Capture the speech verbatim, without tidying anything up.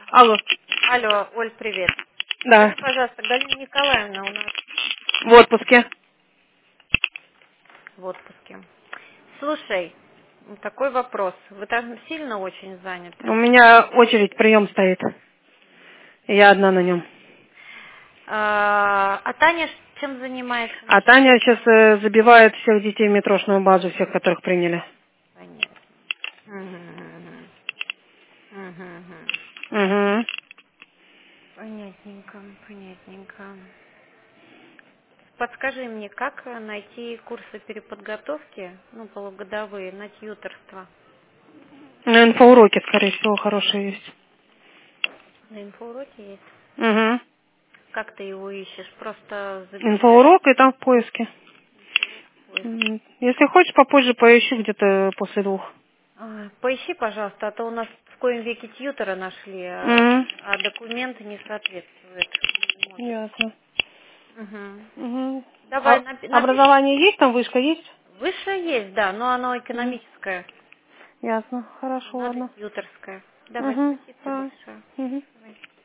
Алло. Алло, Оль, привет. Да. Скажи, пожалуйста, Галина Николаевна у нас В отпуске. в отпуске. Слушай, такой вопрос. Вы там сильно очень заняты? У меня очередь, прием стоит. Я одна на нем. А, а Таня ш- чем занимается? А Наша? Таня сейчас э, забивает всех детей в метрошную базу, всех, которых приняли. Понятно. Мгм. Мгм. Угу. Понятненько, понятненько. Подскажи мне, как э, найти курсы переподготовки, ну, полугодовые, на тьюторство? На инфоуроке, скорее всего, хорошие есть. На инфоуроке есть? Угу. Как ты его ищешь? Просто забиваешь Инфоурок и там в поиске. в поиске? М, Если хочешь, попозже поищу где-то после двух. А, Поищи, пожалуйста, а то у нас в коем веке тьютера нашли, а, Угу. а документы не соответствуют. Не можем. Ясно. Мгм. Угу. Давай, А напи- напиши. образование есть там, вышка есть? Высшее есть, да, но оно М, экономическое. Ясно. Хорошо, Надо ладно. тьюторское. Давай, Угу. спасибо тебе Да. большое. Угу. Давай.